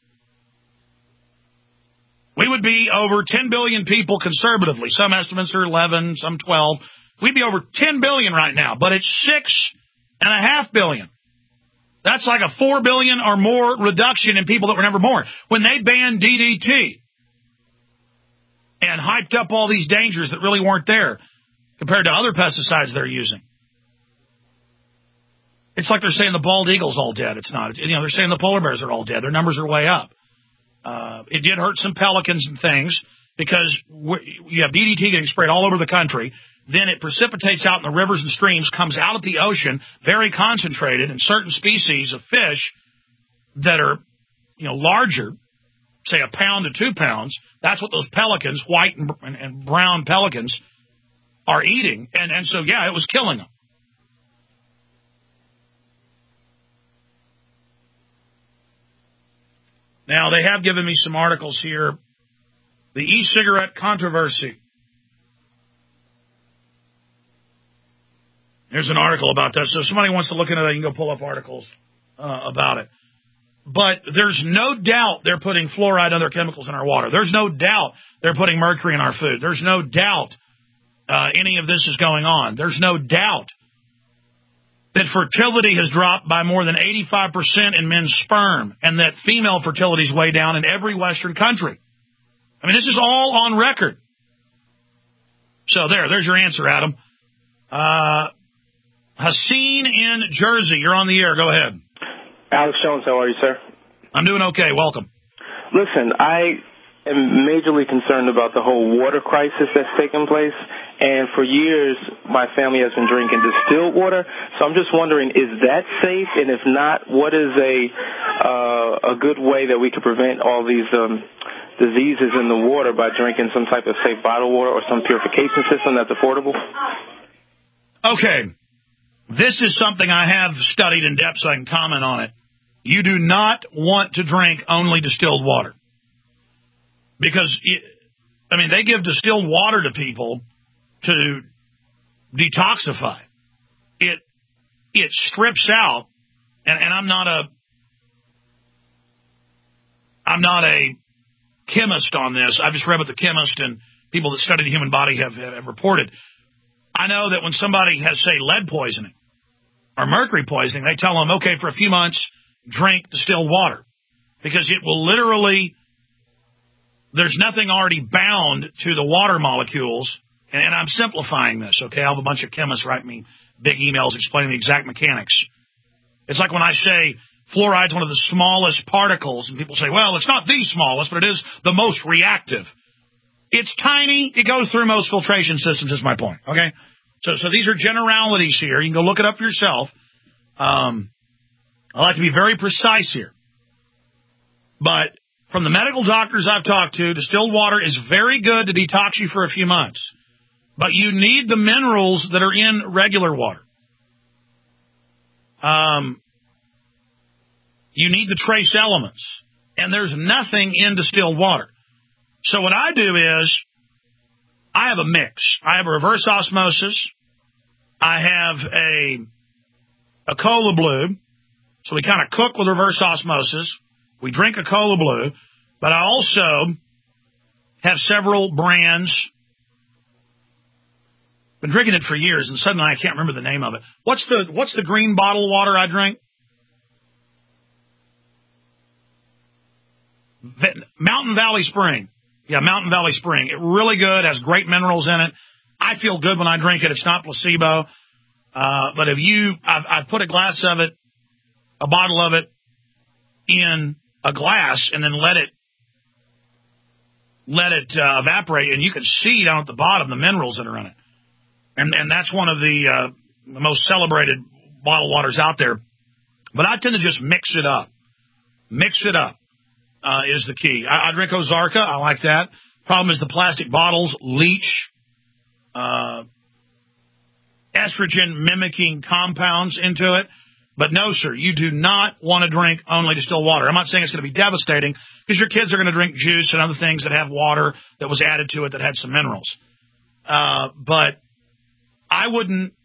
We would be over 10 billion people conservatively. Some estimates are 11, some 12. We'd be over 10 billion right now, but it's 6.5 billion. That's like a 4 billion or more reduction in people that were never born. When they banned DDT and hyped up all these dangers that really weren't there compared to other pesticides they're using. It's like they're saying the bald eagle's all dead. It's not. You know, they're saying the polar bears are all dead. Their numbers are way up. It did hurt some pelicans and things because you have DDT getting sprayed all over the country. Then it precipitates out in the rivers and streams, comes out at the ocean, very concentrated, and certain species of fish that are, you know, larger, say 1 pound to 2 pounds, that's what those pelicans, white and brown pelicans, are eating. And so, yeah, it was killing them. Now, they have given me some articles here. The e-cigarette controversy. Here's an article about that. So if somebody wants to look into that, you can go pull up articles about it. But there's no doubt they're putting fluoride and other chemicals in our water. There's no doubt they're putting mercury in our food. There's no doubt any of this is going on. There's no doubt that fertility has dropped by more than 85% in men's sperm, and that female fertility is way down in every Western country. I mean, this is all on record. So there's your answer, Adam. Hassine in Jersey, you're on the air. Go ahead. Alex Jones, how are you, sir? I'm doing okay. Welcome. Listen, I am majorly concerned about the whole water crisis that's taking place. And for years, my family has been drinking distilled water. So I'm just wondering, is that safe? And if not, what is a good way that we could prevent all these diseases in the water by drinking some type of safe bottled water or some purification system that's affordable? Okay. This is something I have studied in depth, so I can comment on it. You do not want to drink only distilled water. Because, they give distilled water to people to detoxify. It strips out, and I'm not a chemist on this. I've just read what the chemist and people that study the human body have reported. I know that when somebody has, say, lead poisoning or mercury poisoning, they tell them, okay, for a few months, drink distilled water. Because it will literally, there's nothing already bound to the water molecules. And I'm simplifying this, okay? I'll have a bunch of chemists write me big emails explaining the exact mechanics. It's like when I say fluoride's one of the smallest particles, and people say, well, it's not the smallest, but it is the most reactive. It's tiny. It goes through most filtration systems, is my point, okay? So these are generalities here. You can go look it up for yourself. I like to be very precise here. But from the medical doctors I've talked to, distilled water is very good to detox you for a few months. But you need the minerals that are in regular water. You need the trace elements. And there's nothing in distilled water. So what I do is, I have a mix. I have a reverse osmosis. I have a Cola Blue. So we kind of cook with reverse osmosis. We drink a Cola Blue. But I also have several brands. Been drinking it for years, and suddenly I can't remember the name of it. What's the green bottled water I drink? Mountain Valley Spring. Yeah, Mountain Valley Spring. It's really good. Has great minerals in it. I feel good when I drink it. It's not placebo. But I've put a glass of it, a bottle of it, in a glass, and then let it evaporate, and you can see down at the bottom the minerals that are in it. And that's one of the most celebrated bottled waters out there. But I tend to just mix it up. Mix it up is the key. I drink Ozarka. I like that. Problem is the plastic bottles leach estrogen-mimicking compounds into it. But no, sir, you do not want to drink only distilled water. I'm not saying it's going to be devastating, because your kids are going to drink juice and other things that have water that was added to it that had some minerals. But I wouldn't,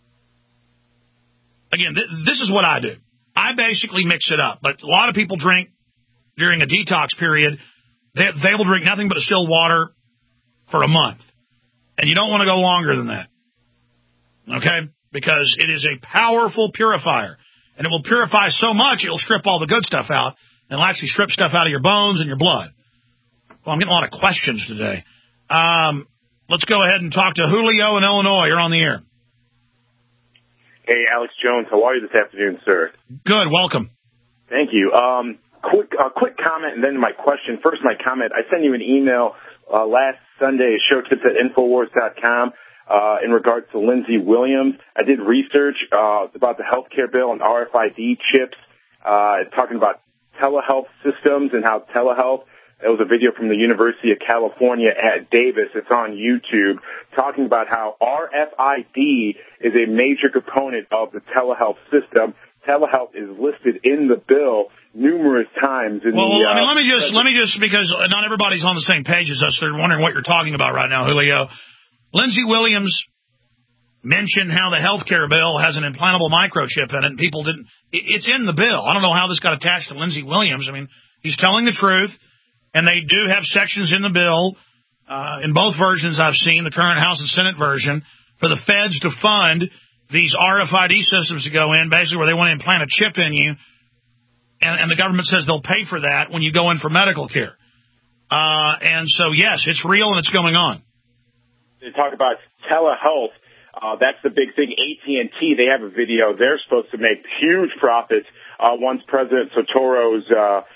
again, this is what I do. I basically mix it up. But a lot of people drink during a detox period. They will drink nothing but distilled water for a month. And you don't want to go longer than that. Okay? Because it is a powerful purifier. And it will purify so much, it will strip all the good stuff out. And it'll actually strip stuff out of your bones and your blood. Well, I'm getting a lot of questions today. Let's go ahead and talk to Julio in Illinois. You're on the air. Hey, Alex Jones. How are you this afternoon, sir? Good. Welcome. Thank you. Quick comment and then my question. First, my comment. I sent you an email last Sunday, showtips@infowars.com, in regards to Lindsey Williams. I did research about the health care bill and RFID chips, talking about telehealth systems and how telehealth. It was a video from the University of California at Davis. It's on YouTube, talking about how RFID is a major component of the telehealth system. Telehealth is listed in the bill numerous times. Let me just, because not everybody's on the same page as us. They're wondering what you're talking about right now, Julio. Lindsey Williams mentioned how the health care bill has an implantable microchip in it, and people didn't. It's in the bill. I don't know how this got attached to Lindsey Williams. I mean, he's telling the truth. And they do have sections in the bill, in both versions I've seen, the current House and Senate version, for the feds to fund these RFID systems to go in, basically where they want to implant a chip in you, and the government says they'll pay for that when you go in for medical care. And so, yes, it's real and it's going on. They talk about telehealth. That's the big thing. AT&T, they have a video. They're supposed to make huge profits once President Sotoro's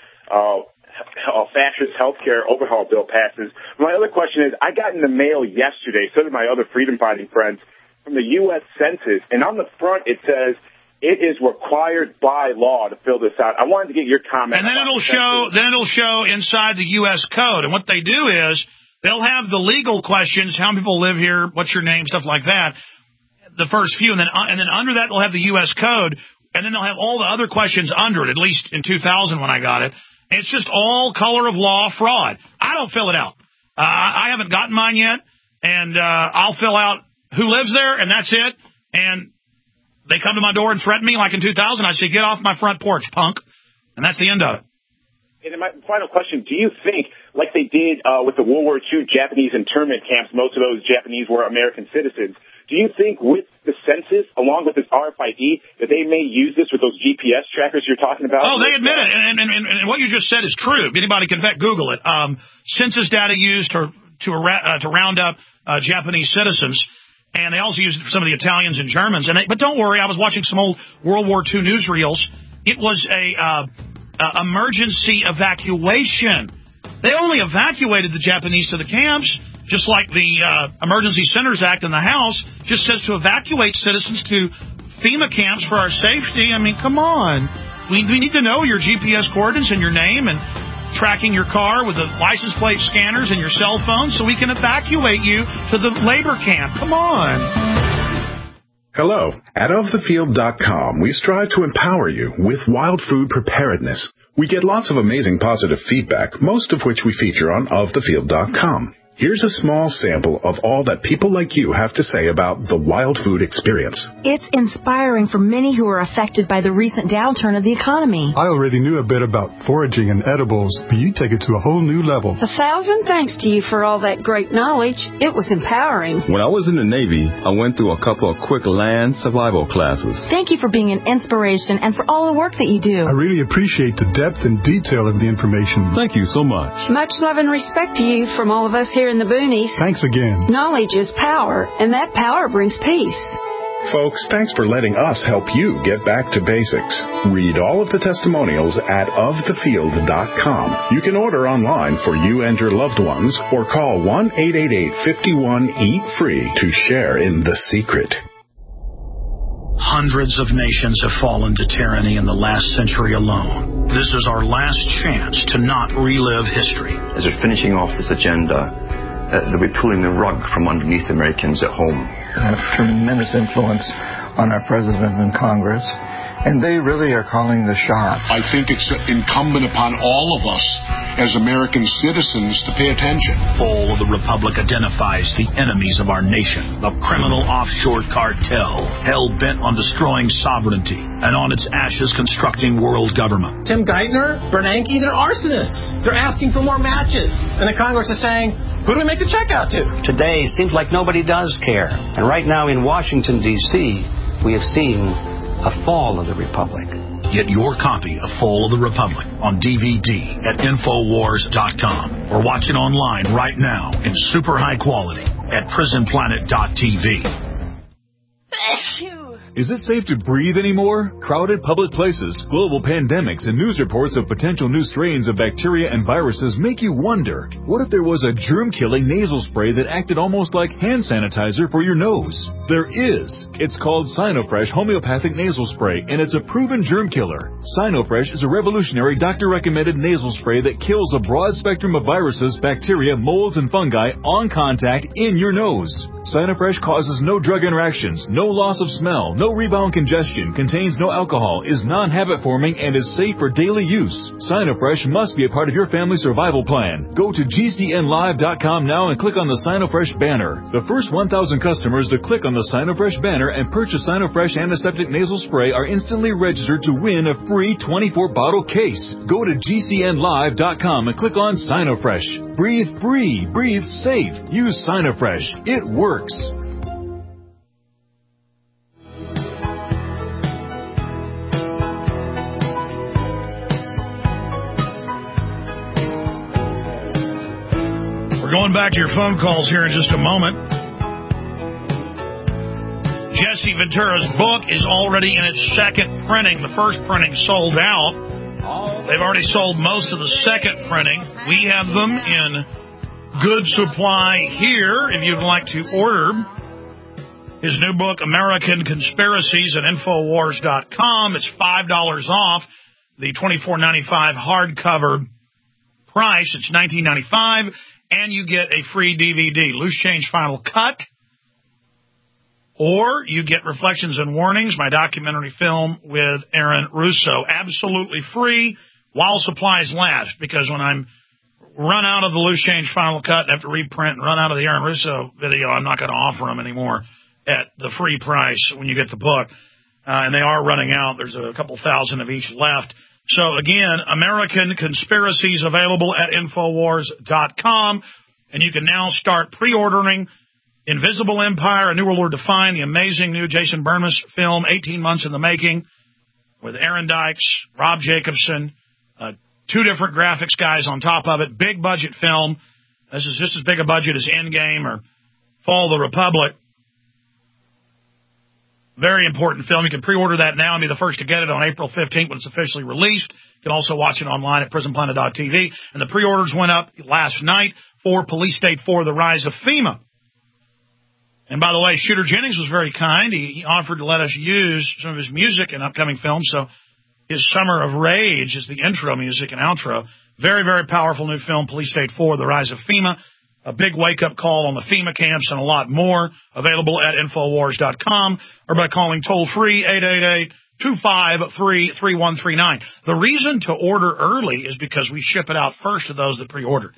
fascist healthcare overhaul bill passes. My other question is, I got in the mail yesterday, so did my other freedom-fighting friends, from the U.S. Census, and on the front it says it is required by law to fill this out. I wanted to get your comment. And then it'll show inside the U.S. code, and what they do is they'll have the legal questions, how many people live here, what's your name, stuff like that. the first few, and then under that they'll have the U.S. code, and then they'll have all the other questions under it, at least in 2000 when I got it. And it's just all color of law fraud. I don't fill it out. I haven't gotten mine yet, and I'll fill out who lives there, and that's it. And they come to my door and threaten me like in 2000. I say, get off my front porch, punk. And that's the end of it. And my final question, do you think, like they did with the World War II Japanese internment camps, most of those Japanese were American citizens, do you think with the census, along with this RFID, that they may use this with those GPS trackers you're talking about? Oh, they admit it. And what you just said is true. Anybody can Google it. Census data used to round up Japanese citizens. And they also used it for some of the Italians and Germans. But don't worry, I was watching some old World War II newsreels. It was a emergency evacuation. They only evacuated the Japanese to the camps, just like the Emergency Centers Act in the House just says to evacuate citizens to FEMA camps for our safety. I mean, come on. We need to know your GPS coordinates and your name and tracking your car with the license plate scanners and your cell phone so we can evacuate you to the labor camp. Come on. Hello. At ofthefield.com, we strive to empower you with wild food preparedness. We get lots of amazing positive feedback, most of which we feature on ofthefield.com. Here's a small sample of all that people like you have to say about the wild food experience. It's inspiring for many who are affected by the recent downturn of the economy. I already knew a bit about foraging and edibles, but you take it to a whole new level. 1,000 thanks to you for all that great knowledge. It was empowering. When I was in the Navy, I went through a couple of quick land survival classes. Thank you for being an inspiration and for all the work that you do. I really appreciate the depth and detail of the information. Thank you so much. Much love and respect to you from all of us here in the boonies. Thanks again. Knowledge is power, and that power brings peace. Folks, thanks for letting us help you get back to basics. Read all of the testimonials at ofthefield.com. You can order online for you and your loved ones or call 1-888-51-EAT-FREE to share in the secret. Hundreds of nations have fallen to tyranny in the last century alone. This is our last chance to not relive history. As they're finishing off this agenda, they'll be pulling the rug from underneath Americans at home. Have tremendous influence on our president and Congress, and they really are calling the shots. I think it's incumbent upon all of us as American citizens to pay attention. Fall of the Republic identifies the enemies of our nation, the criminal offshore cartel, hell-bent on destroying sovereignty, and on its ashes constructing world government. Tim Geithner, Bernanke, they're arsonists. They're asking for more matches. And the Congress is saying, who do we make the check out to? Today seems like nobody does care. And right now in Washington, D.C., we have seen a fall of the Republic. Get your copy of Fall of the Republic on DVD at Infowars.com or watch it online right now in super high quality at PrisonPlanet.tv. Is it safe to breathe anymore? Crowded public places, global pandemics, and news reports of potential new strains of bacteria and viruses make you wonder, what if there was a germ-killing nasal spray that acted almost like hand sanitizer for your nose? There is. It's called Sinofresh Homeopathic Nasal Spray, and it's a proven germ killer. Sinofresh is a revolutionary doctor-recommended nasal spray that kills a broad spectrum of viruses, bacteria, molds, and fungi on contact in your nose. Sinofresh causes no drug interactions, no loss of smell, no rebound congestion, contains no alcohol, is non-habit forming, and is safe for daily use. Sinofresh must be a part of your family survival plan. Go to GCNlive.com now and click on the Sinofresh banner. The first 1,000 customers to click on the Sinofresh banner and purchase Sinofresh Antiseptic Nasal Spray are instantly registered to win a free 24-bottle case. Go to GCNlive.com and click on Sinofresh. Breathe free, breathe safe. Use Sinofresh. It works. Going back to your phone calls here in just a moment. Jesse Ventura's book is already in its second printing. The first printing sold out. They've already sold most of the second printing. We have them in good supply here if you'd like to order his new book, American Conspiracies, at Infowars.com. It's $5 off the $24.95 hardcover price. It's $19.95. And you get a free DVD, Loose Change Final Cut, or you get Reflections and Warnings, my documentary film with Aaron Russo, absolutely free while supplies last, because when I'm run out of the Loose Change Final Cut and have to reprint and run out of the Aaron Russo video, I'm not going to offer them anymore at the free price when you get the book. And they are running out. There's a couple thousand of each left. So, again, American Conspiracies available at Infowars.com. And you can now start pre-ordering Invisible Empire, A New World Order Defined, the amazing new Jason Bermas film, 18 Months in the Making, with Aaron Dykes, Rob Jacobson, 2 different graphics guys on top of it. Big budget film. This is just as big a budget as Endgame or Fall of the Republic. Very important film. You can pre-order that now and be the first to get it on April 15th when it's officially released. You can also watch it online at PrisonPlanet.tv. And the pre-orders went up last night for Police State 4, The Rise of FEMA. And by the way, Shooter Jennings was very kind. He offered to let us use some of his music in upcoming films. So his Summer of Rage is the intro music and outro. Very, very powerful new film, Police State 4, The Rise of FEMA. A big wake-up call on the FEMA camps and a lot more. Available at Infowars.com or by calling toll-free 888-253-3139. The reason to order early is because we ship it out first to those that pre-ordered.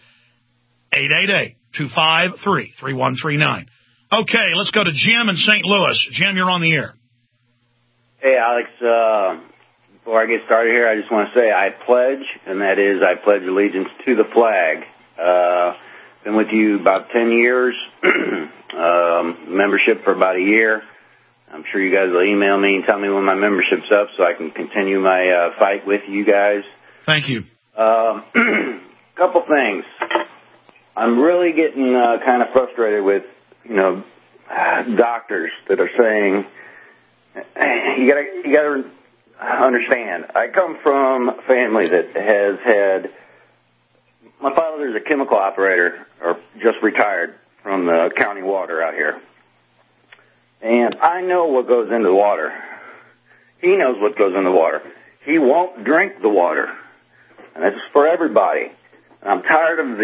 888-253-3139. Okay, let's go to Jim in St. Louis. Jim, you're on the air. Hey, Alex. Before I get started here, I just want to say I pledge, and that is I pledge allegiance to the flag. Been with you about 10 years, membership for about a year. I'm sure you guys will email me and tell me when my membership's up so I can continue my fight with you guys. Thank you. Couple things. I'm really getting kind of frustrated with, doctors that are saying, you gotta understand, I come from a family that has had, my father's a chemical operator, or just retired from the county water out here. And I know what goes into the water. He knows what goes in the water. He won't drink the water. And that's for everybody. And I'm tired of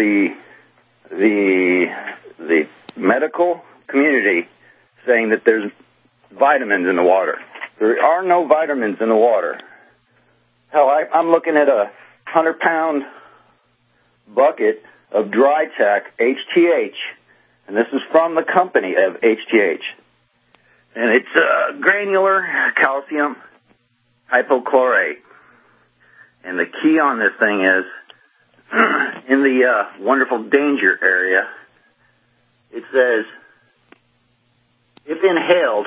the medical community saying that there's vitamins in the water. There are no vitamins in the water. Hell, I'm looking at a 100-pound bucket of Dry Tech HTH, and this is from the company of HTH. And it's granular calcium hypochlorite. And the key on this thing is, in the wonderful danger area, it says, if inhaled,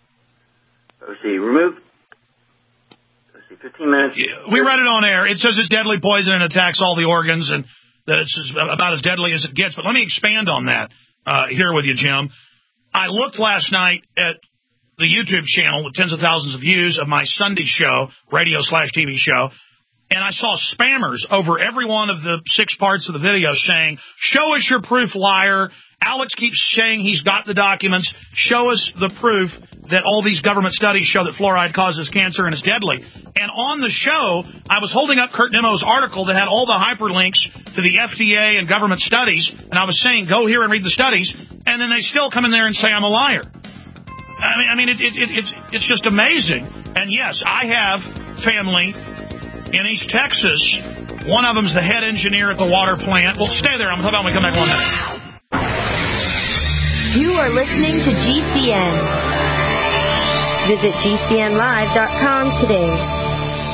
15 minutes. We read it on air. It says it's deadly poison and attacks all the organs, and that it's about as deadly as it gets. But let me expand on that here with you, Jim. I looked last night at the YouTube channel with tens of thousands of views of my Sunday show, radio/TV show, and I saw spammers over every one of the 6 parts of the video saying, show us your proof, liar. Alex keeps saying he's got the documents. Show us the proof that all these government studies show that fluoride causes cancer and is deadly. And on the show, I was holding up Kurt Nemo's article that had all the hyperlinks to the FDA and government studies, and I was saying, go here and read the studies, and then they still come in there and say I'm a liar. I mean, it's just amazing. And yes, I have family in East Texas. One of them's the head engineer at the water plant. Well, stay there. I'm going to talk about when we come back 1 minute. You are listening to GCN. Visit GCNlive.com today.